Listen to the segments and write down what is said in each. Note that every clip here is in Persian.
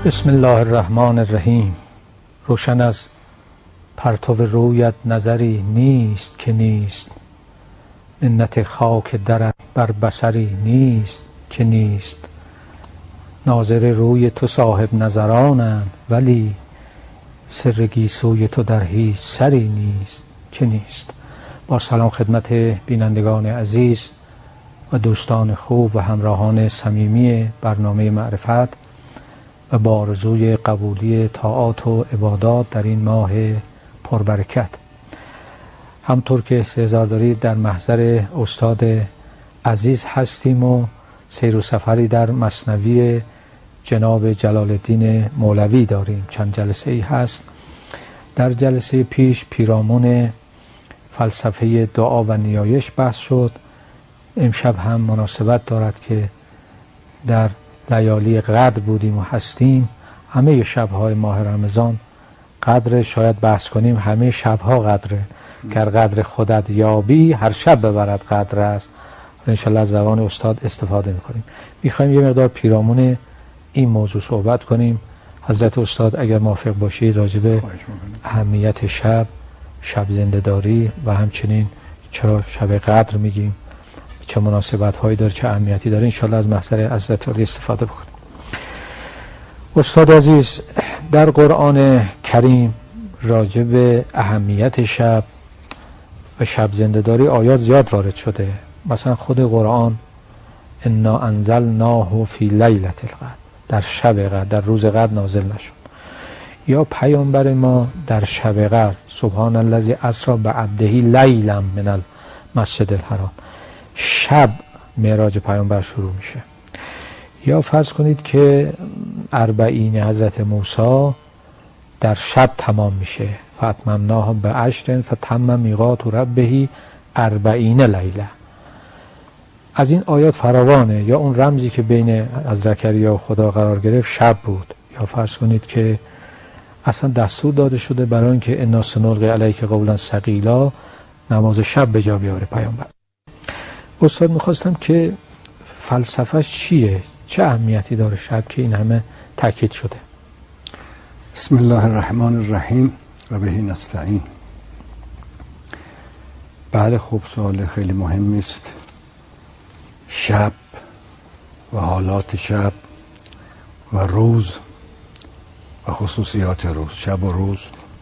بسم الله الرحمن الرحیم. روشن از پرتو رویت نظری نیست که نیست، منت خاک درت بر بصری نیست که نیست. ناظر روی تو صاحب نظرانند، ولی سر گیسوی تو در هیچ سری نیست که نیست. با سلام خدمت بینندگان عزیز و دوستان خوب و همراهان صمیمی برنامه معرفت و با آرزوی قبولی طاعات و عبادات در این ماه پربرکت. همطور که استحضار دارید در محضر استاد عزیز هستیم و سیر و سفری در مثنوی جناب جلال الدین مولوی داریم. چند جلسه ای هست. در جلسه پیش پیرامون فلسفه دعا و نیایش بحث شد. امشب هم مناسبت دارد که در لیالی قدر بودیم و هستیم. همه شب‌های ماه رمضان قدر، شاید بحث کنیم همه شب‌ها قدره. گر قدر خودت یابی هر شب ببرد قدر است. انشالله از زبان استاد استفاده میکنیم. میخوایم یه مقدار پیرامون این موضوع صحبت کنیم. حضرت استاد اگر موافق باشید راجع به اهمیت شب زنده‌داری و همچنین چرا شب قدر میگیم، چه مناسبت هایی داره، چه اهمیتی داره، انشالله از محضر حضرت عالی استفاده بکنیم. استاد عزیز، در قرآن کریم راجع به اهمیت شب و شب زنده‌داری آیات زیاد وارد شده. مثلا خود قرآن انا انزلناه فی لیلة القدر، در شب قدر، در روز قدر نازل نشد. یا پیامبر ما در شب قدر سبحان الذی اسری بعبده لیلا من المسجد الحرام، شب معراج پیامبر شروع میشه. یا فرض کنید که 40 حضرت موسی در شب تمام میشه. فاتممناه بعشر فتم میقات ربه 40 لیله. از این آیات فراوانه. یا اون رمزی که بین حضرت زکریا و خدا قرار گرفت شب بود. یا فرض کنید که اصلا دستور داده شده برای اینکه انا سنلقی علیک قولا ثقیلا، نماز شب به جا بیاره پیامبر. استاد میخواستم که فلسفهش چیه؟ چه اهمیتی داره شب که این همه تاکید شده؟ بسم الله الرحمن الرحیم و به نستعین. بله، خوب، سوال خیلی مهمی است. شب و حالات شب و روز و خصوصیات روز. شب و روز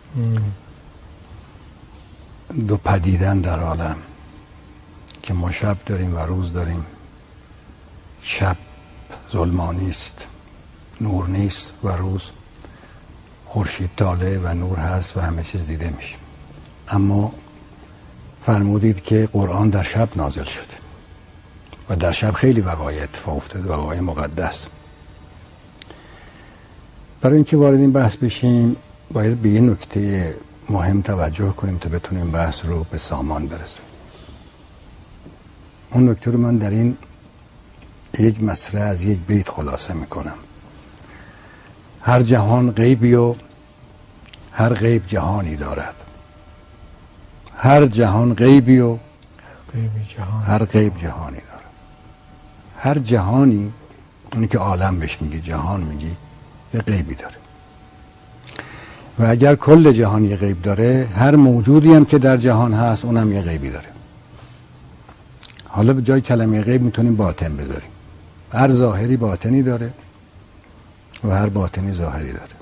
دو پدیدن در عالم که ما شب داریم و روز داریم. شب ظلمانی است، نور نیست، و روز خورشید طالع و نور هست و همه چیز دیده میشه. اما فرمودید که قرآن در شب نازل شده و در شب خیلی وقایع اتفاق افتاده، وقایع مقدس. برای اینکه وارد این بحث بشیم باید به یه نکته مهم توجه کنیم تا بتونیم بحث رو به سامان برسونیم. اون نکته رو من در این یک مصرع از یک بیت خلاصه میکنم. هر جهان غیبی و هر غیب جهانی دارد. هر جهان غیبی و هر غیب جهانی دارد. هر جهانی، اونی که عالم بهش میگی، جهان میگی، یه غیبی داره. و اگر کل جهان یه غیب داره، هر موجودی هم که در جهان هست اونم یه غیبی داره. حالا به جای کلمه غیب میتونیم باطن بذاریم. هر ظاهری باطنی داره و هر باطنی ظاهری داره.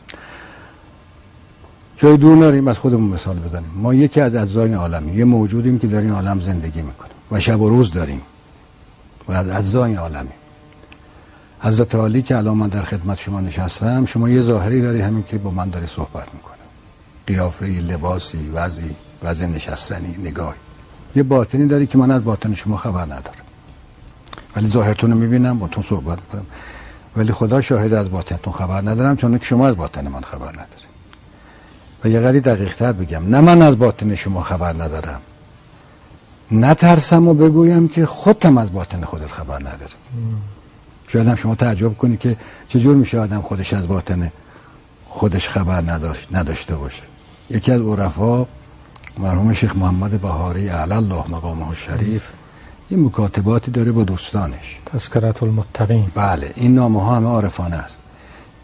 جای دور نریم، از خودمون مثال بزنیم. ما یکی از اجزای عالم، یه موجودیم که در این عالم زندگی میکنیم و شب و روز داریم و از اجزای عالمی. حضرت عالی که الان من در خدمت شما نشستم، شما یه ظاهری داری، همین که با من داری صحبت میکنه، قیافه، لباسی، وضع نشستنی، نگاهی. یه باطنی داری که من از باطن شما خبر ندارم، ولی ظاهرتون رو میبینم، با تون صحبت میکنم، ولی خدا شاهد از باطنتون خبر ندارم، چون که شما از باطن من خبر نداری. و یه قدری دقیق تر بگم، نه من از باطن شما خبر ندارم، نترسم و بگویم که خودم از باطن خودت خبر نداری. شاید هم شما تعجب کنید که چجور میشه آدم خودش از باطن خودش خبر نداشته باشه. یکی از عرفا مرحوم شیخ محمد بهاری اعلی الله مقامه الشریف این مکاتباتی داره با دوستانش، تذکرة المتقین. بله، این نامه ها همه عارفانه است.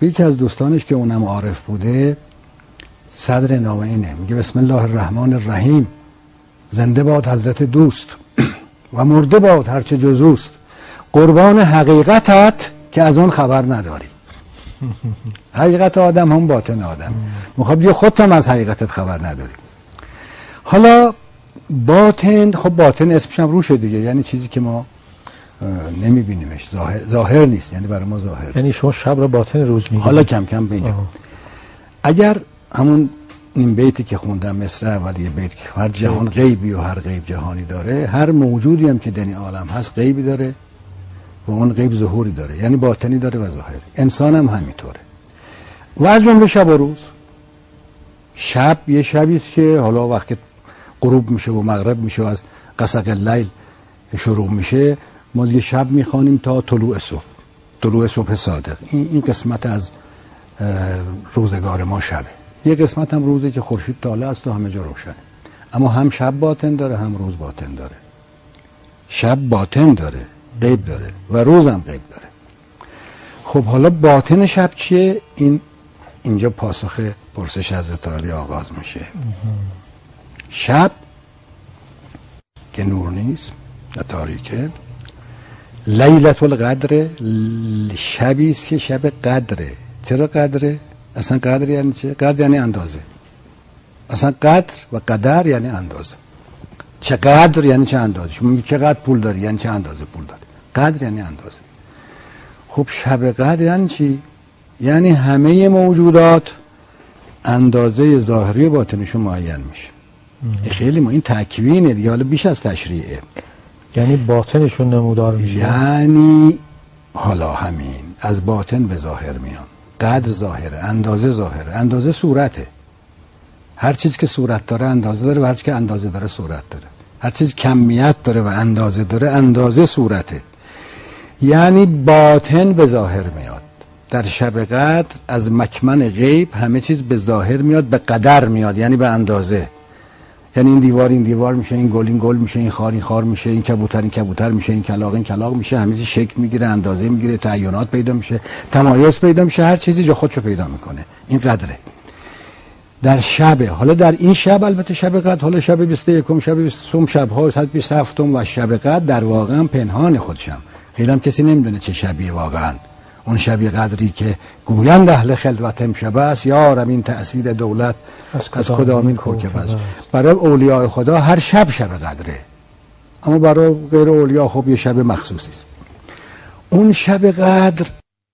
یکی از دوستانش که اونم عارف بوده صدر نامه اینه، میگه بسم الله الرحمن الرحیم، زنده باد حضرت دوست و مرده باد هرچه جزوست، قربان حقیقتت که از اون خبر نداری. حقیقت آدم هم باطن آدم، میخواد بگه خودت هم از حقیقتت خبر نداری. حالا باطن، خب باطن اسمش هم روشه دیگه، یعنی چیزی که ما نمیبینیمش، ظاهر نیست، یعنی برای ما ظاهر. یعنی شما شب رو باطن روز میگید. حالا کم کم بگم. اگر همون این بیتی که خوندم مصرع اولیه بیت که هر جهان غیبی و هر غیب جهانی داره، هر موجودی هم که در این عالم هست غیبی داره و اون غیب ظهوری داره، یعنی باطنی داره و ظاهری. انسان هم همینطوره و از جمله شب و روز. شب یه شبی است که حالا وقتی غروب میشه و مغرب میشه و از قسق اللیل شروع میشه، ما یه شب میخوانیم تا طلوع صبح، طلوع صبح صادق. این قسمت از روزگار ما شبه. یه قسمت هم روزه که خورشید طالع است و همه جا روشن. اما هم شب باطن داره هم روز باطن داره. شب باطن داره، غیب داره و روز هم غیب داره. خب حالا باطن شب چیه؟ اینجا پاسخ پرسش حضرت علی آغاز میشه. شب که نور نیست و تاریکه، لیلت القدر شبی است که شب قدره. چرا قدره؟ اصلا قدر یعنی چه؟ قدر یعنی اندازه. اصلا قدر و قدر یعنی اندازه. چقدر یعنی چه اندازه. شما میگی چقدر پول داری یعنی چه اندازه پول داری. قدر یعنی اندازه. خب شب قدر یعنی چی؟ یعنی همه موجودات اندازه ظاهری و باطنشون معین میشه. خیلی این تکوینه دیگه، حالا بیش از تشریعه. یعنی باطنشون نمودار میشه. یعنی حالا همین از باطن به ظاهر میان. قدر ظاهره، اندازه ظاهره. اندازه صورته. هر چیز که صورت داره اندازه داره و هر چیز که اندازه داره صورت داره. هر چیز کمیت داره و اندازه داره اندازه صورته. یعنی باطن به ظاهر میاد. در شب قدر از مکمن غیب همه چیز به ظاهر میاد، به قدر میاد، یعنی به اندازه. یعنی این دیوار میشه، این گل میشه، این خار میشه، این کبوتر میشه، این کلاغ میشه، همه چیز شکل میگیره، اندازه میگیره، تعینات پیدا میشه، تمایز پیدا میشه، هر چیزی جا خودشو پیدا میکنه. این قدره. در شب، حالا در این شب البته شب قدر، حالا شب 21م، شب 20م، شب‌های 127م و شب قدر در واقع هم پنهان خودشم. خیلی هم کسی نمیدونه چه شبیه واقعا. اون شب قدری که گویند اهل خلوت امشب است، یارم این تأثیر دولت از کدامین کوکب است. برای اولیاء خدا هر شب شب قدره، اما برای غیر اولیاء خب یه شب مخصوصی است. اون شب قدر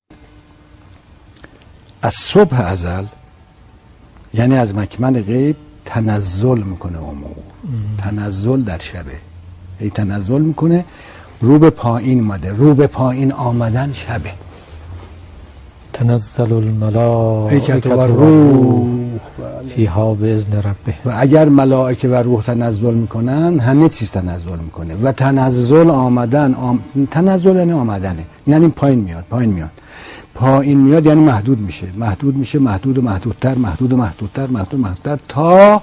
از صبح ازل، یعنی از مکمن غیب تنزل میکنه امور. تنزل در شبه، ای تنزل میکنه، رو به پایین ماده. رو به پایین آمدن شبه. تنزل الملائکه و روح فیها باذن ربه. و اگر ملائکه و روح تنزل میکنن همه چیز تنزل میکنه. و تنزل آمدن، تنزل یعنی آمدنه، یعنی پایین میاد. پایین میاد یعنی محدود میشه، محدود و محدودتر تا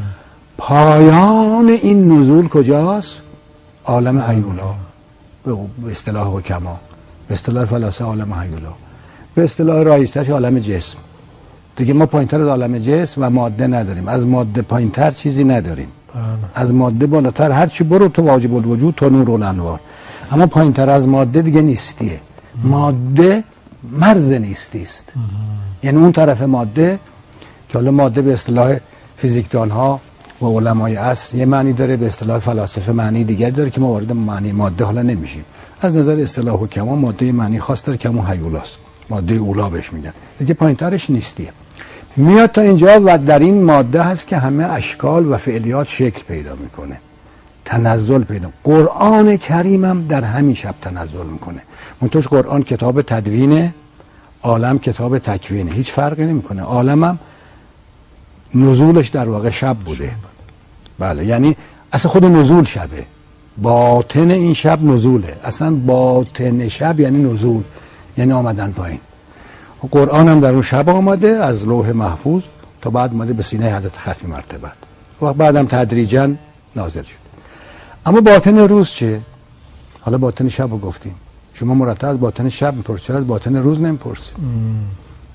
پایان این نزول کجاست؟ عالم هیولا. به اصطلاح حکما، به اصطلاح فلاسفه عالم هیولا، به اصطلاح رایج‌ترش عالم جسم. دیگه ما پایین‌تر از عالم جسم و ماده نداریم. از ماده پایین‌تر چیزی نداریم. از ماده بالاتر هر چی برو تو واجب الوجود تو نور الانوار. اما پایین‌تر از ماده دیگه نیستیه. ماده مرز نیستی است. یعنی اون طرف ماده که حالا ماده به اصطلاح فیزیکدان‌ها و علمای عصر یه معنی داره، به اصطلاح فلاسفه معنی دیگری داره که ما وارد معنی ماده حالا نمیشیم. از نظر اصطلاح حکما ماده معنی خاص داره که همون هیولاست. ماده اولا بهش میگن. دیگه پایین‌ترش نیستیه. میاد تا اینجا و در این ماده هست که همه اشکال و فعلیات شکل پیدا میکنه، تنزل پیدا. قرآن کریم هم در همین شب تنزل میکنه. منتهاش قرآن کتاب تدوینه، عالم کتاب تکوینه، هیچ فرقی نمیکنه. عالم هم نزولش در واقع شب بوده. بله، یعنی اصلا خود نزول شبه، باطن این شب نزوله. اصلا باطن شب یعنی نزول، یعنی آمدن پایین. قرآن هم در اون شب آمده، از لوح محفوظ تا بعد اومده به سینه حضرت ختمی مرتبت و بعدم تدریجا نازل شد. اما باطن روز چه؟ حالا باطن شب رو گفتیم، شما مرتب از باطن شب میپرسید، چرا از باطن روز نمیپرسید؟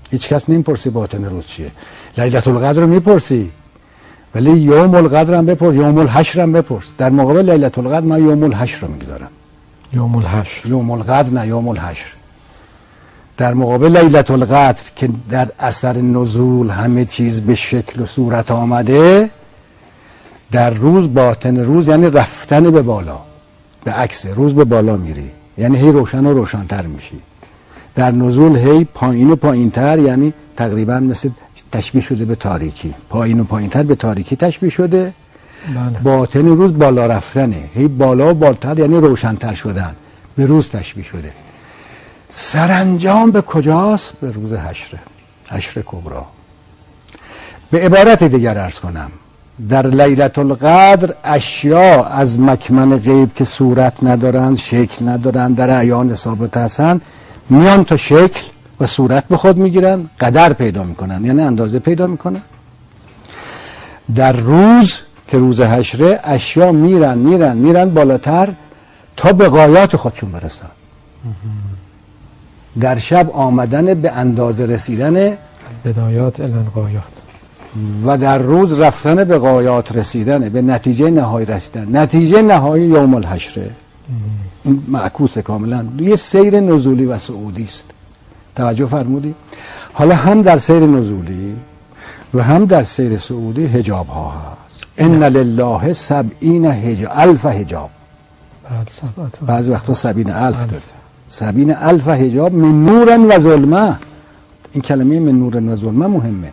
هیچ کس نمیپرسی باطن روز چیه. لیلة القدر رو میپرسی، ولی یوم القدر هم بپرس، یوم الحشر هم بپرس. در مقابل لیلة القدر من یوم الحشر رو میگذارم. یوم الحشر، یوم القدر نه، یوم الحشر. در مقابل لیلة القدر که در اثر نزول همه چیز به شکل و صورت آمده، در روز باطن روز یعنی رفتن به بالا، به عکس روز به بالا میری، یعنی هی روشن و روشن‌تر میشی. در نزول هی پایین و پایین‌تر، یعنی تقریبا مثل تشبیه شده به تاریکی، پایین و پایین‌تر به تاریکی تشبیه شده. بله. باطن روز بالا رفتنه، هی بالا و بالاتر، یعنی روشن‌تر شدن، به روز تشبیه شده. سرانجام به کجاست؟ به روز حشره، حشر کبری. به عبارت دیگر عرض کنم، در لیلة القدر اشیا از مکمن غیب که صورت ندارند، شکل ندارند، در اعیان ثابت هستند، میان تا شکل و صورت به خود میگیرن، قدر پیدا میکنن، یعنی اندازه پیدا میکنن. در روز که روز حشره اشیا میرن بالاتر تا به غایات خودشون برسن. در شب آمدن به اندازه رسیدن بدایات الانقایات، و در روز رفتن به غایات رسیدن، به نتیجه نهایی رسیدن. نتیجه نهایی یوم الحشره. این معکوس کاملا یه سیر نزولی و صعودی است. توجه فرمودی؟ حالا هم در سیر نزولی و هم در سیر صعودی حجاب ها هست. ان لله 70,000 حجاب. بعضی وقتا 70,000 داره. 70,000 حجاب من نور و ظلمه. این کلمه من نور و ظلمه مهمه.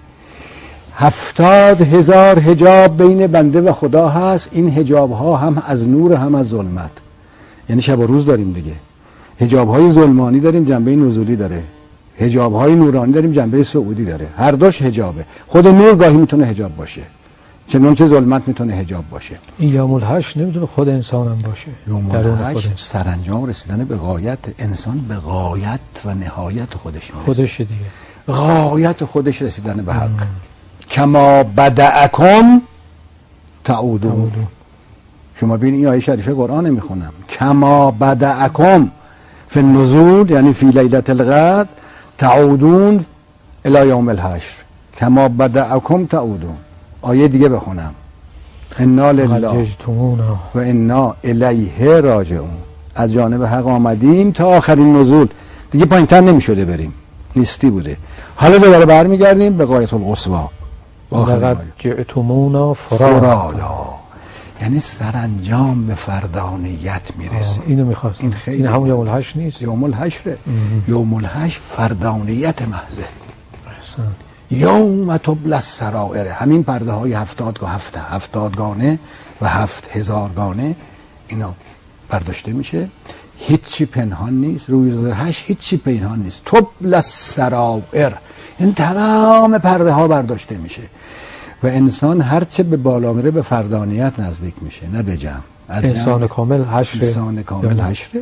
70,000 حجاب بین بنده و خدا هست. این حجاب ها هم از نور هم از ظلمت، یعنی شب و روز داریم دیگه. حجاب های ظلمانی داریم، جنبه نزولی داره. حجاب های نورانی داریم، جنبه صعودی داره. هر دوش حجابه. خود نور گاهی میتونه حجاب باشه، چنانچه ظلمت میتونه حجاب باشه. این یوم الحشر نمیتونه خود انسان هم باشه. یوم الحشر سرانجام رسیدن به غایت انسان، به غایت و نهایت خودش میرسه. خودش دیگه غایت خودش رسیدن به حق. کما بدأکم تعودون. شما ببین این آیه شریفه قرآن میخونم. کما بدأکم فی النزول، یعنی فی لیلة القدر، تعودون الی یوم الحشر. کما بدأکم تعودون. آیه دیگه بخونم. انا لله و انا الیه راجعون. از جانب حق آمدیم تا آخرین نزول. دیگه پایین‌تر نمیشده بریم، نیستی بوده. حالا دوباره برمیگردیم به غایة القصوی. لقد جئتمونا فرادا، یعنی سرانجام به فردانیت میرسیم. اینو میخواست. این همون یوم الحشر نیست. یوم الحشر. یوم الحشر فردانیت محضه. یوم تبلی السرائر. همین پرده های 70 گانه و 7,000 گانه اینا برداشته میشه. هیچی پنهان نیست. روز حشر هیچی پنهان نیست. تبلی السرائر، این تمام پرده ها برداشته میشه و انسان هرچه به بالا میره به فردانیت نزدیک میشه، نه به جمع. انسان کامل حشر. انسان کامل حشر.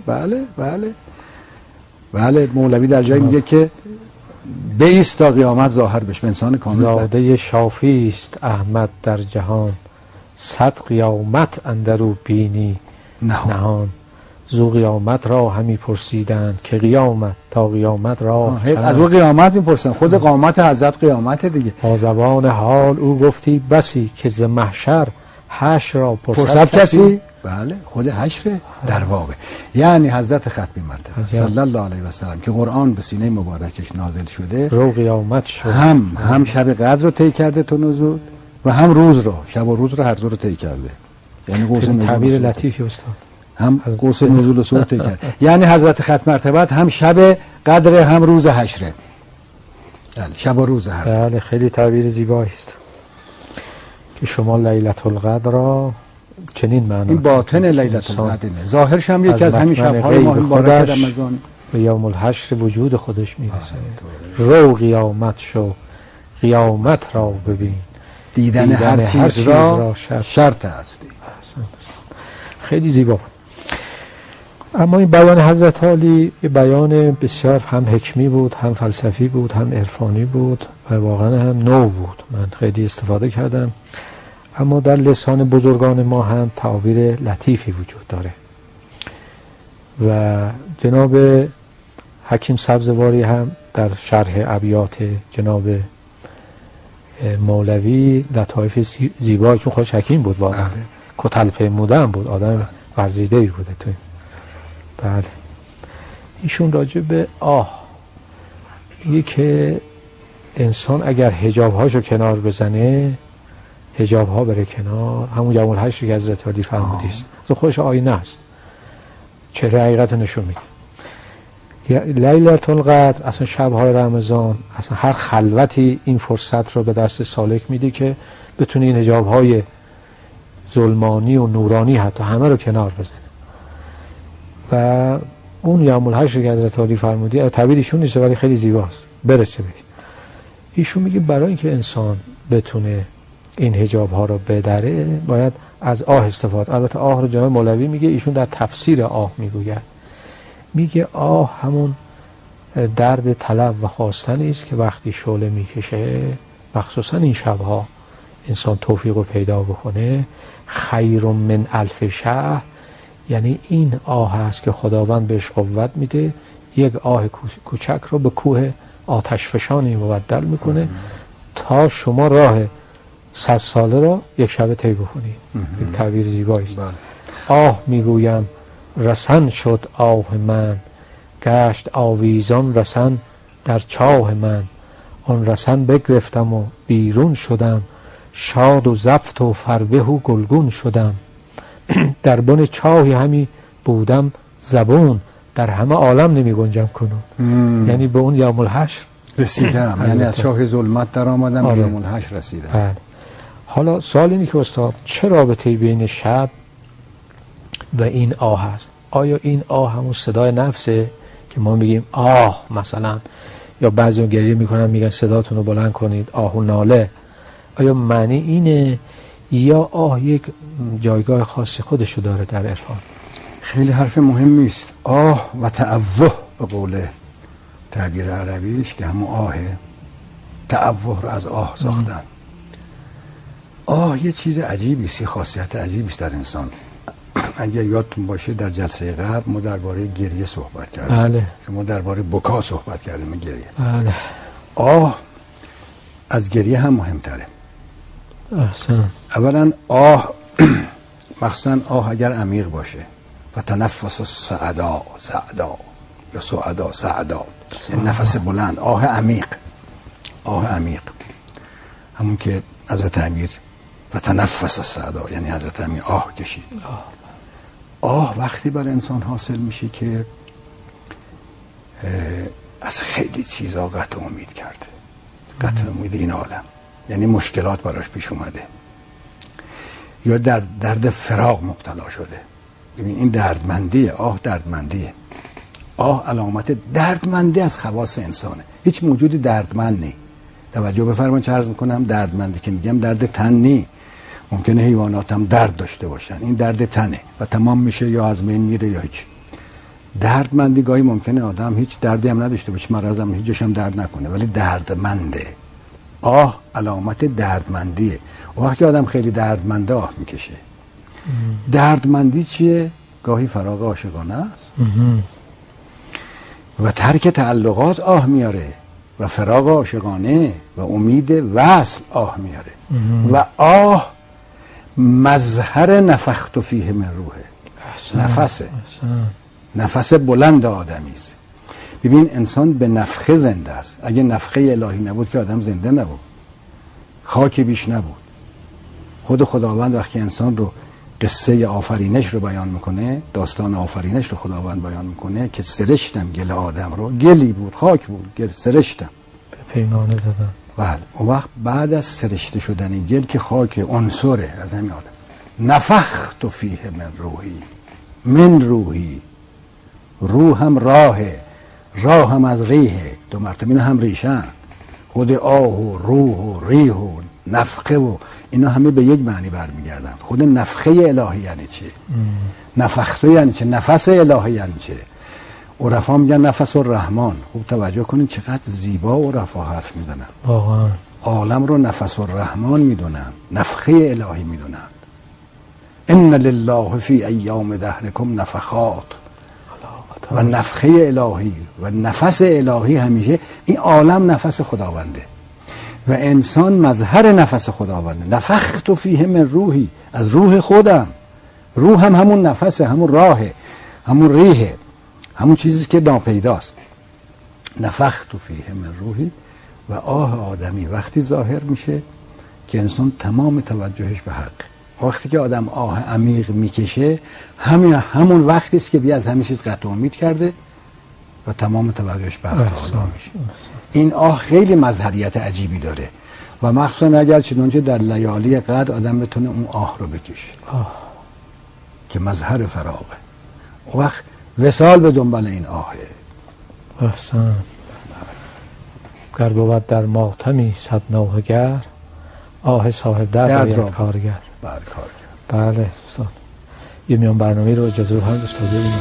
بله. مولوی در جایی میگه که بیست تا قیامت ظاهر بشه. انسان کامل زاده شافی است احمد در جهان، 100 قیامت اندرو بینی نهان. زو قیامت را همی پرسیدند که قیامت تا قیامت را از او قیامت میپرسن. خود قامت حضرت قیامت دیگه. با زبان حال او گفتی بسی که ز محشر حشر را پرسد کسی. بله، خود حشر در واقع. یعنی حضرت ختمی مرتبه صلی الله علیه و سلم که قرآن به سینه مبارکش نازل شده، رو قیامت شد. هم شب قدر رو طی کرده تو نزول و هم روز رو، شب و روز رو هر دو رو طی کرده. یعنی قوس نزول. تعبیر لطیفی استاد. هم قوس نزول و صعود طی کرد. یعنی حضرت ختم مرتبه هم شب قدر هم روز حشره. بله، شب و روز هر. بله، خیلی تعبیر زیبایی است که شما لیلة القدر را چنین معنا. این باطن لیلة القدر نه، ظاهرش هم یکی از همین شب‌های ماه مبارک رمضان به یوم الحشر وجود خودش میرسه. رو قیامت شو، قیامت را ببین، دیدن هر چیز را شرط هستی. خیلی زیبا. اما این بیان حضرت عالی یه بیان بسیار هم حکمی بود، هم فلسفی بود، هم عرفانی بود و واقعا هم نو بود. من خیلی استفاده کردم. اما در لسان بزرگان ما هم تعابیر لطیفی وجود داره و جناب حکیم سبزواری هم در شرح ابیات جناب مولوی لطایف زیبایی، چون خودش حکیم بود واقعا، کتل پیموده هم بود، آدم ورزیده‌ای بوده تو. بله. ایشون راجع به میگه که انسان اگر حجاب‌هاشو کنار بزنه، حجاب‌ها بره کنار، همون یوم الحشر که حضرت علی فرمودی است، خودش آینه است، چهره حقیقت نشون میده. لیلة القدر، اصلا شب‌های رمضان، اصلا هر خلوتی این فرصت رو به دست سالک میده که بتونه این حجاب‌های ظلمانی و نورانی حتی همه رو کنار بزنه. و اون یوم الحشر که حضرت علی فرمودی، تعبیر ایشون نیست ولی خیلی زیباست، برسه بهش. ایشون میگه برای اینکه انسان بتونه این حجاب‌ها رو بدره باید از آه استفاده. البته آه رو جناب مولوی میگه، ایشون در تفسیر آه میگه آه همون درد طلب و خواستنی است که وقتی شعله میکشه، مخصوصا این شبها انسان توفیق رو پیدا بکنه. خیر من الف شهر، یعنی این آه هست که خداوند بهش قوت میده، یک آه کوچک رو به کوه آتش فشانی مبدل میکنه تا شما راه 100 ساله را یک شب طی بکنید. یک تعبیر زیبایی است. آه میگویم رسن شد آه من، گشت آویزان رسن در چاه من. آن رسن بگرفتم و بیرون شدم، شاد و زفت و فربه و گلگون شدم. در بن چاهی همی بودم زبون، در همه عالم نمی گنجم کنون. یعنی به اون یوم الحشر رسیدم، یعنی از چاه ظلمت در آمدم به یوم الحشر رسیدم. بله. حالا سوال اینه که استاد چه رابطه‌ای بین شب و این آه هست؟ آیا این آه همون صدای نفسه که ما میگیم آه مثلا، یا بعضی گریه میکنن میگن صداتون رو بلند کنید، آه و ناله، آیا معنی اینه یا آه یک جایگاه خاصی خودشو داره در عرفان؟ خیلی حرف مهمی است. آه و تعوه به قول تعبیر عربیش که همون آهه، تعوه رو از آه ساختن. آه یه چیز عجیبی است، یه خاصیت عجیبی است در انسان. اگر یادتون باشه در جلسه قبل ما درباره گریه صحبت کردیم. بله. شما درباره بکا صحبت کردیم، گریه. بله. آه از گریه هم مهمتره. احسن. اولا آه مخصوصا آه اگر عمیق باشه و تنفس سعدا یا سعدا، یعنی نفس بلند، آه عمیق، آه عمیق، همون که حضرت امیر و تنفس سعدا یعنی حضرت امیر آه کشید. آه وقتی بر انسان حاصل میشه که از خیلی چیزا قطع امید کرده، قطع امید این عالم، یعنی مشکلات براش پیش اومده یا در درد فراق مبتلا شده. این دردمندیه، آه دردمندیه. آه علامت دردمندی از خواص انسانه. هیچ موجودی دردمند نی. توجه بفرمایید چه عرض میکنم، دردمندی که میگم درد تن نی. ممکنه حیوانات هم درد داشته باشن، این درد تنه و تمام میشه یا از بین میره یا هیچ. دردمندی گاهی ممکنه آدم هیچ دردی هم نداشته باشه، مرض هم هیچ جاش هم درد نکنه ولی دردمنده. آه علامت دردمندیه. وقتی آدم خیلی دردمنده آه میکشه. دردمندی چیه؟ گاهی فراق عاشقانه است و ترک تعلقات آه میاره و فراق عاشقانه و امید وصل آه میاره و آه مظهر نفخت فیه من روحه. نفسه، نفس بلند آدمی است. ببین انسان به نفخه زنده است. اگه نفخه الهی نبود که آدم زنده نبود، خاک بیش نبود. خود خداوند وقتی انسان رو قصه آفرینش رو بیان میکنه، داستان آفرینش رو خداوند بیان میکنه که سرشتم گل آدم رو، گلی بود، خاک بود، گل سرشتم، به پیمانه زدن. بله. اون وقت بعد از سرشته شدن این گل که خاک عنصره از همین آدم، نفخت فیه من روحی، روح هم راهه، راه هم از ریحه، دو مرتبه اینا هم ریشن. خود آه و روح و ریح و نفخه و اینا همه به یک معنی برمیگردن. خود نفخه الهی یعنی چه؟ نفخته یعنی چه؟ نفس الهی یعنی چه؟ عرفا میگن نفس الرحمن. خوب توجه کنید چقدر زیبا عرفا حرف میزنن. واقعا عالم رو نفس الرحمن میدونن، نفخه الهی میدونن. ان لله فی ایام دهرکم نفخات و نفخه الهی و نفس الهی همیشه این عالم نفس خداونده و انسان مظهر نفس خداونده. نفخت فیه من روحی، از روح خودم. روح هم همون نفسه، همون راهه، همون ریحه، همون چیزی که ناپیداست. نفخت فیه من روحی. و آه آدمی وقتی ظاهر میشه که انسان تمام توجهش به حق. وقتی که آدم آه عمیق میکشه همون وقتی است که دیگه از همه چیز قطع امید کرده و تمام توجهش به حق خدا میشه. این آه خیلی مظهریت عجیبی داره و مخصوصا اگر چنانچه در لیالی قدر آدم بتونه اون آه رو بکشه که مظهر فراغه. اون وقت وصال به دنبال این آهه. احسن. گر بود در ماتمی صد نوحه گر، آه صاحب درد باید کارگر. بله استاد، یه میان برنامه رو اجازه هم استاد ببینیم.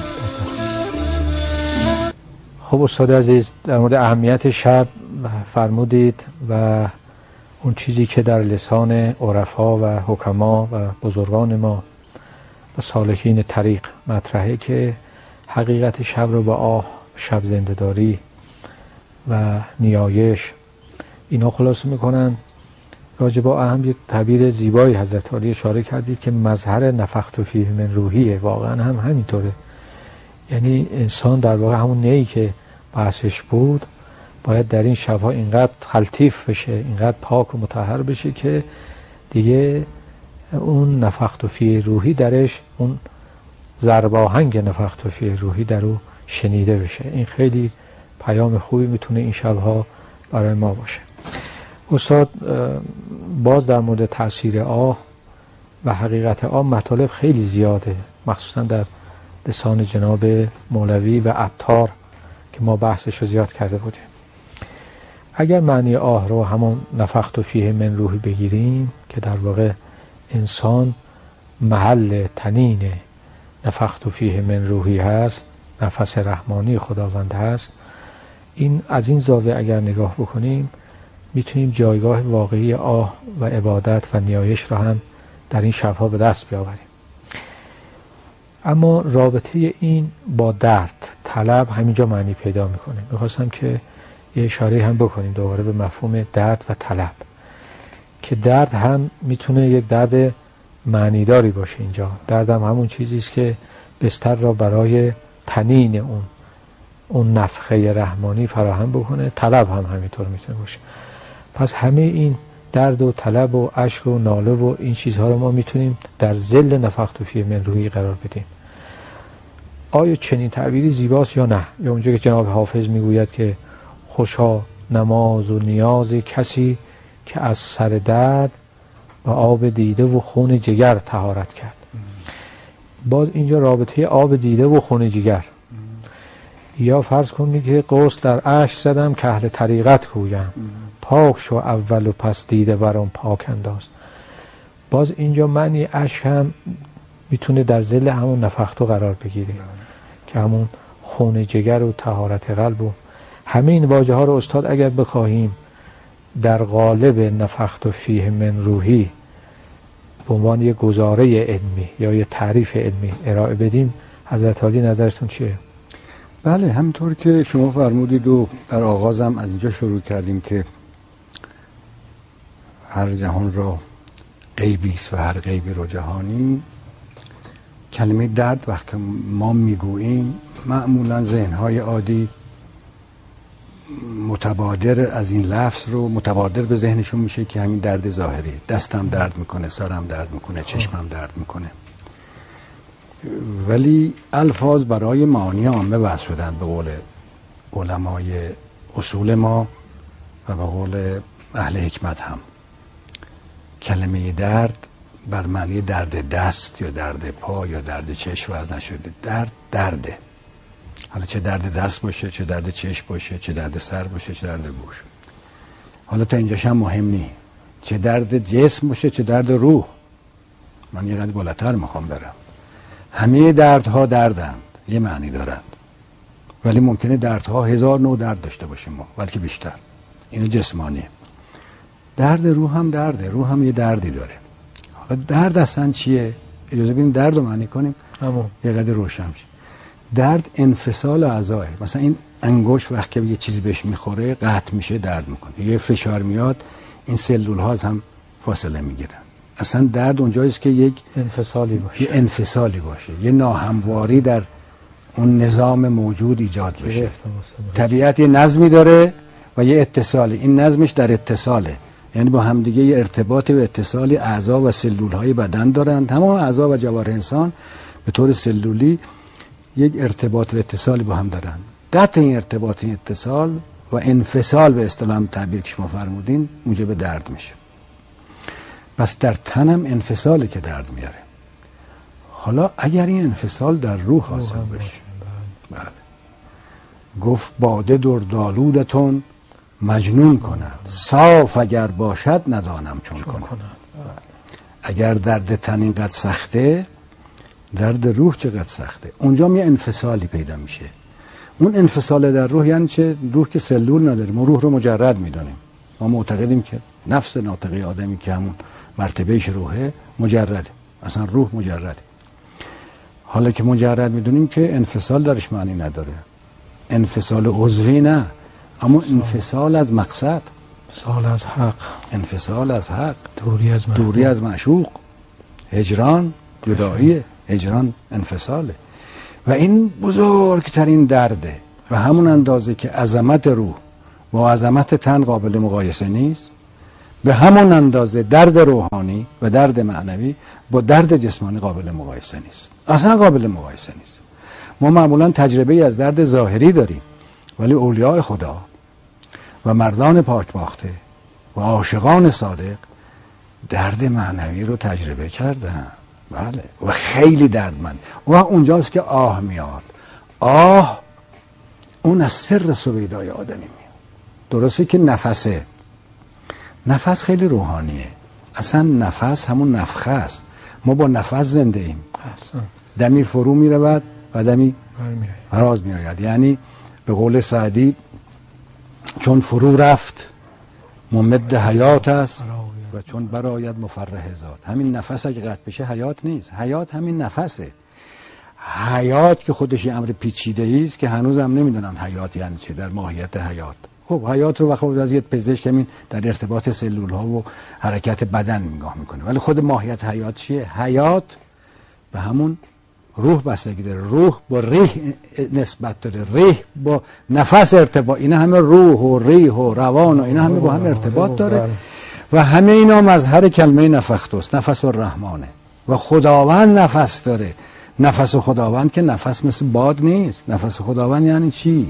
خب استاد عزیز، در مورد اهمیت شب فرمودید و اون چیزی که در لسان عرفا و حکما و بزرگان ما و سالکین طریق مطرحه که حقیقت شب رو با آه، شب زنده‌داری و نیایش اینا خلاصه میکنن. راجب آه هم یک تعبیر زیبایی حضرت علی اشاره کردید که مظهر نفخت فیه من روحیه. واقعا هم همینطوره. یعنی انسان در واقع همون نیی که بحثش بود باید در این شبها اینقدر تلطیف بشه، اینقدر پاک و مطهر بشه که دیگه اون نفخت فیه روحی درش، اون ضرب آهنگ نفخت فیه روحی در او شنیده بشه. این خیلی پیام خوبی میتونه این شبها برای ما باشه. استاد باز در مورد تأثیر آه و حقیقت آه مطالب خیلی زیاده، مخصوصا در لسان جناب مولوی و عطار که ما بحثش رو زیاد کرده بودیم. اگر معنی آه رو همون نفخت فیه من روحی بگیریم که در واقع انسان محل تنین نفخت فیه من روحی هست، نفس رحمانی خداوند هست، این از این زاویه اگر نگاه بکنیم میتونیم جایگاه واقعی آه و عبادت و نیایش را هم در این شبها به دست بیاوریم. اما رابطه این با درد، طلب همینجا معنی پیدا میکنه. میخواستم که یه اشاره هم بکنیم دوباره به مفهوم درد و طلب، که درد هم میتونه یک درد معنیداری باشه. اینجا درد هم همون چیزی است که بستر را برای تنین اون نفخه رحمانی فراهم بکنه. طلب هم همینطور میتونه باشه. پس همه این درد و طلب و اشک و ناله و این چیزها رو ما میتونیم در ظل نفخت فیه من روحی قرار بدیم. آیا چنین تعبیری زیباست یا نه؟ یا اونجا که جناب حافظ میگوید که خوشا نماز و نیاز کسی که از سر درد و آب دیده و خون جگر طهارت کرد. باز اینجا رابطه آب دیده و خون جگر. یا فرض کنید که غسل در اشک زدم که اهل طریقت گویم، پاک شو اول و پس دیده برام پاک انداز. باز اینجا معنی اشک هم میتونه در ظل همون نفختو قرار بگیره که همون خون جگر و طهارت قلب و همه این واژه ها رو استاد اگر بخواهیم در قالب نفخت فیه من روحی به عنوان یک گزاره علمی یا یک تعریف علمی ارائه بدیم، حضرت عالی نظرتون چیه؟ بله، همینطور که شما فرمودید و در آغازم از اینجا شروع کردیم که هر جهان را غیبی است و هر غیبی رو جهانی. کلمه درد وقتی ما میگوییم معمولا ذهنهای عادی متبادر از این لفظ رو متبادر به ذهنشون میشه که همین درد ظاهری، دستم درد میکنه، سرم درد میکنه، چشمم درد میکنه. ولی الفاظ برای معانی عامه وضع شدن به قول علمای اصول ما و به قول اهل حکمت هم. کلمه درد بر معنی درد دست یا درد پا یا درد چشم وضع نشده. درده. حالا چه درد دست باشه، چه درد چشم باشه، چه درد سر باشه، چه درد گوش. حالا تا اینجاش هم مهم نیست. چه درد جسم باشه، چه درد روح. من یه قدر بالاتر میخوام برم. همه دردها دردند، یه معنی دارند. ولی ممکنه دردها 1000 نوع درد داشته باشیم ما، بلکه بیشتر. اینو جسمانیه. درد روح هم درده، روح هم یه دردی داره. حالا درد اصلا چیه؟ اجازه بدیم درد رو معنی کنیم. یه قدر روشن میشه. درد انفصال اعضاه. مثلا این انگشت وقتی یه چیزی بهش میخوره قطع میشه، درد میکنه. یه فشار میاد، این سلول ها از هم فاصله میگیرن. اصلا درد اونجاییست که یک انفصالی باشه، یه انفصالی باشه، یه ناهمواری در اون نظام موجود ایجاد بشه. طبیعت یه نظمی داره و یه اتصالی، این نظمش در اتصاله، یعنی با همدیگه یه ارتباط و اتصالی اعضا و سلول های بدن دارن. تمام اعضا و جوارح انسان به طور سلولی یک ارتباط و اتصالی با هم دارن. قطع این ارتباط، این اتصال و انفصال به اصطلاح تعبیر که شما فرمودین موجب درد میشه. پس در تنم انفصاله که درد میاره. حالا اگر این انفصال در روح حاصل بشه، بله، گفت باده دردآلودتون مجنون کند، صاف اگر باشد ندانم چون کند. اگر درد تن اینقدر سخته، درد روح چقدر سخته. اونجا یه انفصالی پیدا میشه. اون انفصال در روح یعنی چه؟ روح که سلول نداره. ما روح رو مجرد میدونیم. ما معتقدیم که نفس ناطقه آدمی که همون مرتبهش روحه مجرده، اصلا روح مجرده. حالا که مجرد میدونیم که انفصال درش معنی نداره. انفصال عضوی نه، اما انفصال از مقصد، انفصال از حق، انفصال از حق، دوری از معشوق، هجران، جداییه، هجران انفصاله. و این بزرگترین درده. و همون اندازه که عظمت روح با عظمت تن قابل مقایسه نیست، به همون اندازه درد روحانی و درد معنوی با درد جسمانی قابل مقایسه نیست. اصلا قابل مقایسه نیست. ما معمولا تجربه از درد ظاهری داریم، ولی اولیاء خدا و مردان پاکباخته و عاشقان صادق درد معنوی رو تجربه کردن. بله، و خیلی دردمند. و اونجاست که آه میاد. آه اون از سر سویدای آدمی میاد. درسته که نفس خیلی روحانیه. اصلا نفس همون نفخه است. ما با نفس زنده ایم. دمی فرو می رود و دمی فراز می آید. یعنی به قول سعدی چون فرو رفت ممد حیات است و چون برآید مفرح ذات. همین نفس اگه قطع بشه حیات نیست. حیات همین نفسه. حیات که خودش یه امر پیچیده است که هنوز هم نمیدونن حیات یعنی چه در ماهیت حیات. خب حیات رو وقتی از یه پزشک همین در ارتباط سلول ها و حرکت بدن نگاه میکنه، ولی خود ماهیت حیات چیه؟ حیات به همون روح بستگی داره. روح با ریح نسبت داره، ریح با نفس ارتباط. اینا همه روح و ریح و روان و اینا همه با هم ارتباط داره و همه اینا مظهر کلمه نفختوست، نفس الرحمنه. و خداوند نفس داره. نفس خداوند که نفس مثل باد نیست. نفس خداوند یعنی چی؟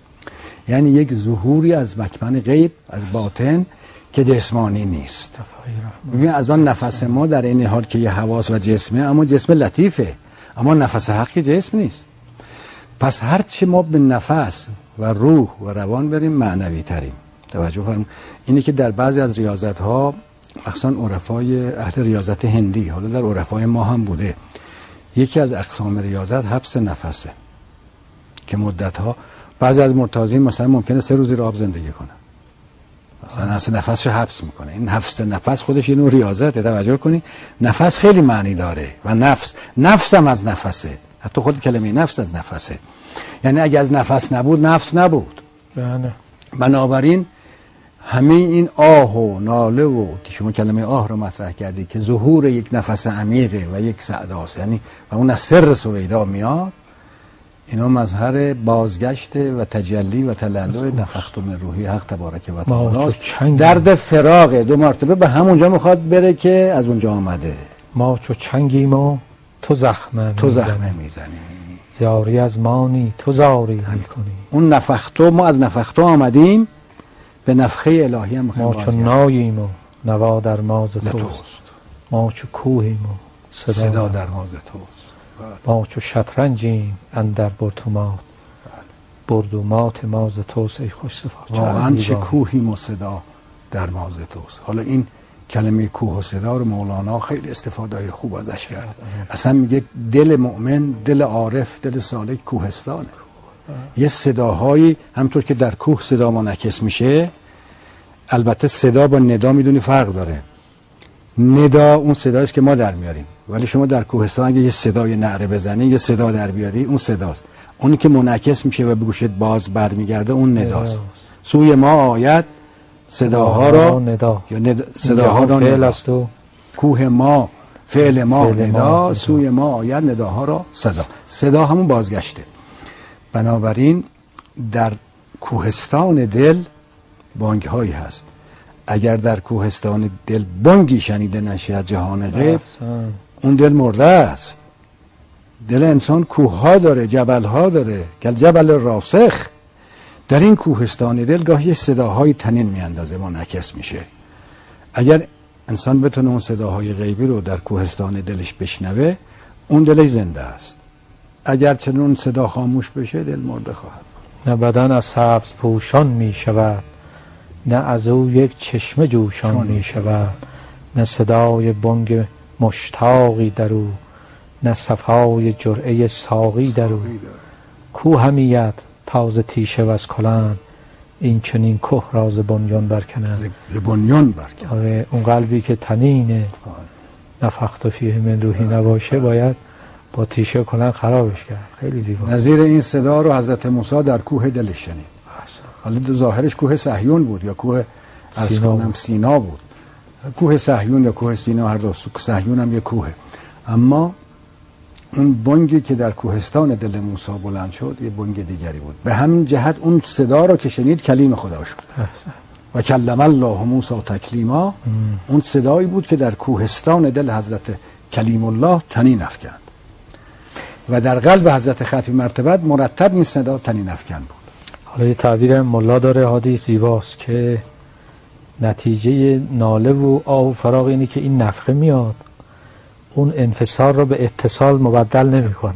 یعنی یک ظهوری از مکمن غیب، از باطن که جسمانی نیست. ببین از آن نفس ما در این حال که یه حواس و جسمه، اما جسم لطیفه، اما نفس حق که جسم نیست. پس هرچی ما به نفس و روح و روان بریم معنوی تریم. توجه فرمایید. اینی که در بعضی از ریاضت ها مخصوصا عرفای اهل ریاضت هندی، حالا در عرفای ما هم بوده، یکی از اقسام ریاضت حبس نفسه که مدت ها بعضی از مرتاضین مثلا ممکنه 3 روز آب زندگی کنه، مثلا اصلا نفسش حبس میکنه. این حبس نفس خودش یه نوع ریاضته. توجه کنی نفس خیلی معنی داره و نفس هم از نفسه. حتی خود کلمه نفس از نفسه. یعنی اگه از نفس نبود نفس نبود. بنابراین همه این آه و ناله و که شما کلمه آه رو مطرح کردی که ظهور یک نفس عمیقه و یک صعداست، یعنی و اون از سر سویدا میاد، اینا مظهر بازگشت و تجلی و تلالو نفخت من روحی حق تبارک و تعالی. درد فراغه 2 مرتبه به همونجا میخواد بره که از اونجا آمده. ما چو چنگیم و تو زخمه میزنی، زاری از مانی تو زاری میکنی. اون نفختو، ما از نفختو آمدیم به نفخه الهی هم ما چو ناییم و نوا در ماز توست. ما چو کوهیم و صدا در ماز توست. ما چو شطرنجیم اندر برد و مات. برد و مات ماز توست ای خوش صفات. واقعا چه کوهیم و صدا در ماز توست. حالا این کلمه کوه و صدا رو مولانا خیلی استفاده خوب ازش کرد. اصلا میگه دل مؤمن، دل عارف، دل سالک کوهستانه. یه صداهایی همطور که در کوه صدا منعکس میشه، البته صدا با ندا میدونی فرق داره. ندا اون صداییست که ما در میاریم، ولی شما در کوهستان اگه یه صدای نعره بزنی، یه صدا در بیاری، اون صداست. اونی که منعکس میشه و به گوشت باز برمیگرده اون نداست. سوی ما آید صداها را ندا، یا صداها را ندا. کوه ما فعل ما ندا، سوی ما آید نداها را صدا. صدا همون بازگشته. بنابراین در کوهستان دل بانگ هایی هست. اگر در کوهستان دل بانگی شنیده نشه از جهان غیب، اون دل مرده است. دل انسان کوه ها داره، جبل ها داره، کل جبل راسخ. در این کوهستان دل گاهی صداهای تنین میاندازه، منعکس میشه. اگر انسان بتونه اون صداهای غیبی رو در کوهستان دلش بشنوه، اون دلش زنده است. اگر چنون صدا خاموش بشه، دل مرده خواهد. نه بدن از سبز پوشان می شود، نه از او یک چشمه جوشان می شود، نه صدای بانگ مشتاقی در او، نه صفای جرعه ساقی در او. کو همیت تازه تیشه و از کلند، این چنین که راز بنیان برکنند. بنیان برکنند. آره، اون قلبی که تنینه نفخت فیه من روحی نباشه، باید با تیشه کنن خرابش کرد. خیلی زیبا. نظیر این صدا رو حضرت موسی در کوه دلش شنید. حالا ظاهرش کوه صهیون بود یا کوه سینا بود. کوه صهیون یا کوه سینا هر دو، صهیون هم یه کوه. اما اون بانگی که در کوهستان دل موسی بلند شد یه بانگ دیگری بود. به همین جهت اون صدا رو که شنید کلیم خدا شد. و کلم الله موسی تکلیما. اون صدایی بود که در کوهستان دل حضرت کلیم الله تنین افکند و در قلب حضرت ختم مرتبت مرتب این صدا تنین افکن بود. حالا یه تعبیر ملا داره هادی زیباست که نتیجه ناله و آه و فراغ اینه که این نفخه میاد، اون انفصال رو به اتصال مبدل نمیکنه.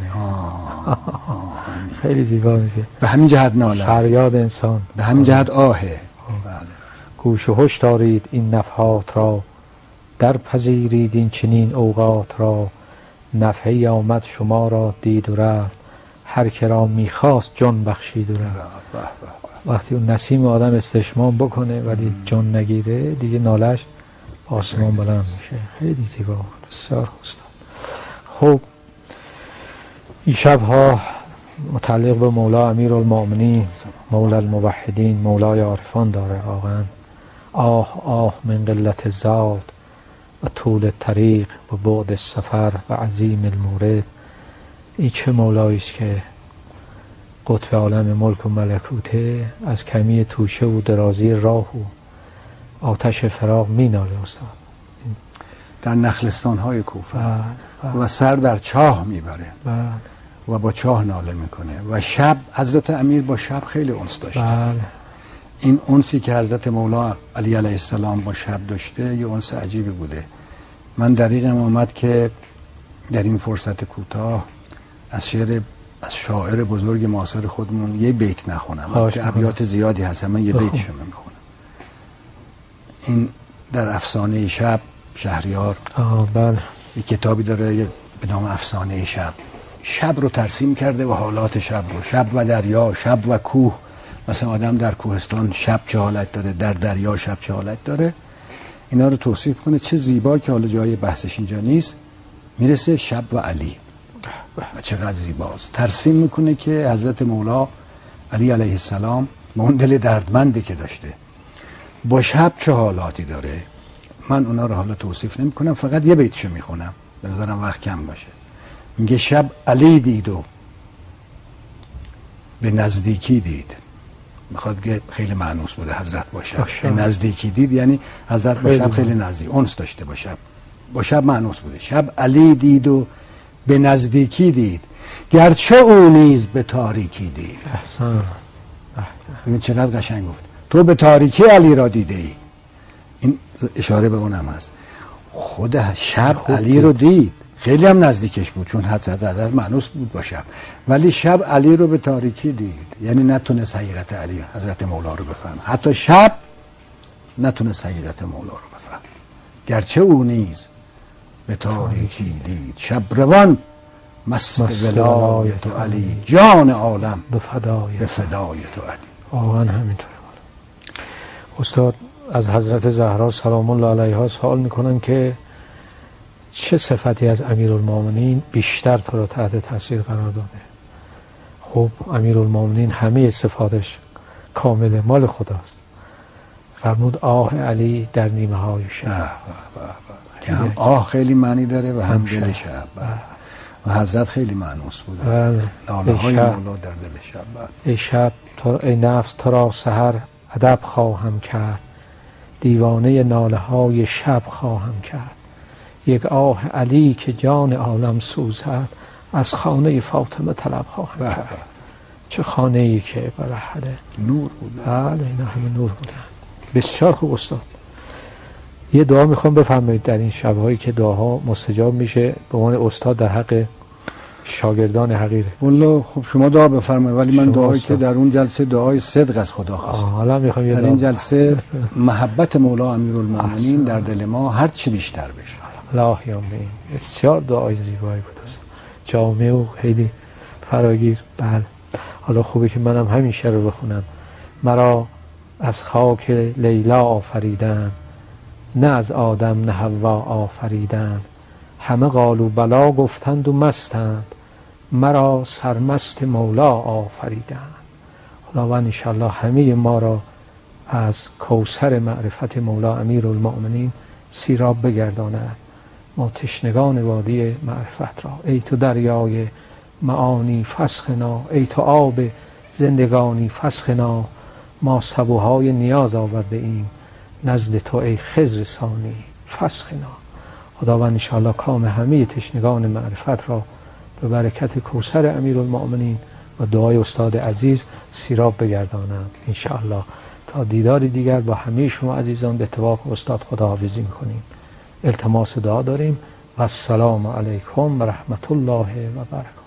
خیلی زیبا میگه. به همین جهت ناله، فریاد انسان، به همین جهت آهه. بله. گوش و هوش دارید این نفحات را، در پذیرید این چنین اوقات را. نفحه آمد شما را دید و رفت، هر که را میخواست جان بخشید و رفت. وقتی اون نسیم آدم استشمام بکنه ولی جان نگیره، دیگه نالش آسمان بلند میشه. خیلی زیبا، بسیار استاد. خب این شبها متعلق به مولا امیرالمؤمنین، مولا الموحدین، مولای عارفان داره واقعا. آه آه من قلت زاد و طول الطریق و بعد السفر و عظیم المورد. این چه مولایی است که قطب عالم ملک و ملکوته، از کمی توشه و درازی راه و آتش فراق می ناله استاد. در نخلستان های کوفه و سر در چاه میبره و با چاه ناله میکنه و شب حضرت امیر با شب خیلی انس داشته. این انسی که حضرت مولا علی علیه السلام با شب داشته یه انس عجیبی بوده. من دریغم آمد که در این فرصت کوتاه از شاعر بزرگ معاصر خودمون یه بیت نخونم که ابیات زیادی هست، من یه بیتشو میخونم. این در افسانه شب شهریار بله. یک کتابی داره به نام افسانه شب. شب رو ترسیم کرده و حالات شب رو، شب و دریا، شب و کوه. مثلا آدم در کوهستان شب چه حالت داره، در دریا شب چه حالت داره، اینا رو توصیف کنه. چه زیبا که حالا جای بحثش اینجا نیست. میرسه شب و علی و چقدر زیباست. ترسیم میکنه که حضرت مولا علی علیه السلام با اون دل دردمندی که داشته با شب چه حالاتی داره. من اونا رو حالا توصیف نمی کنم، فقط یه بیتشو میخونم بذارم وقت کم باشه. میگه شب علی دید و به نزدیکی دید. میخواد بگه خیلی معنوس بوده حضرت با شب. به نزدیکی دید یعنی حضرت با شب خیلی نزدیک، انس داشته با شب. با شب معنوس بوده. شب علی دید و به نزدیکی دید، گرچه او نیز به تاریکی دید. احسان. ببین چقدر قشنگ گفت. تو به تاریکی علی را دیده ای. این اشاره به اونم هست. خود شب علی رو دید، خیلی هم نزدیکش بود چون حضرت معنوس بود با شب، ولی شب علی رو به تاریکی دید. یعنی نتونست حقیقت علی حضرت مولا رو بفهم. حتی شب نتونست حقیقت مولا رو بفهم، گرچه او نیز به تاریکی دید. شب روان مست ولایت علی، جان عالم به فدای تو علی. واقعا همینطوره. استاد از حضرت زهرا سلام الله علیها سوال میکنن که چه صفتی از امیرالمومنین بیشتر تو رو تحت تاثیر قرار داده؟ خب امیرالمومنین همه صفاتش کامل مال خداست. فرمود آه علی در نیمه های شب، که هم آه خیلی معنی داره و هم دل شب. و حضرت خیلی مانوس بوده، ناله های مولا در دل شب. ای شب، ای نفس تو را سحر ادب خواهم کرد، دیوانه ناله های شب خواهم کرد. یک آه علی که جان عالم سوزد، از خانه فاطمه طلب خواهم کرد. چه خانه ای که بالاخره نور بوده. بله اینا همه نور بودن. بسیار خوب استاد. یه دعا میخوام بفرمایید در این شب‌هایی که دعاها مستجاب میشه به عنوان استاد در حق شاگردان حقیره. والله خب شما دعا بفرمایید، ولی من دعایی که در اون جلسه دعای صدق از خدا خواست. حالا میخوام در این جلسه محبت مولا امیرالمومنین در دل ما هر چی بیشتر بشه. الله آمین. بسیار دعای زیبایی بود استاد. جامع و خیلی فراگیر. بله. حالا خوبه که منم همیشه رو بخونم. مرا از خاک لیلا آفریدن، نه از آدم نه حوا آفریدن. همه قالوا بلا گفتند و مستند، مرا سرمست مولا آفریدن. خداوند انشالله همه ما را از کوثر معرفت مولا امیرالمومنین سیراب بگرداند. ما تشنگان وادی معرفت را، ای تو دریای معانی فسخنا، ای تو آب زندگانی فسخنا. ما سبوهای نیاز آورده ایم نزد تو ای خضر ثانی فسخنا. خداوند انشاءالله کام همه تشنگان معرفت را به برکت کوثر امیرالمومنین و دعای استاد عزیز سیراب بگردانند انشاءالله. تا دیداری دیگر با همه شما عزیزان به اتفاق استاد خداحافظی میکنیم. التماس دعا داریم و السلام علیکم و رحمت الله و برکاته.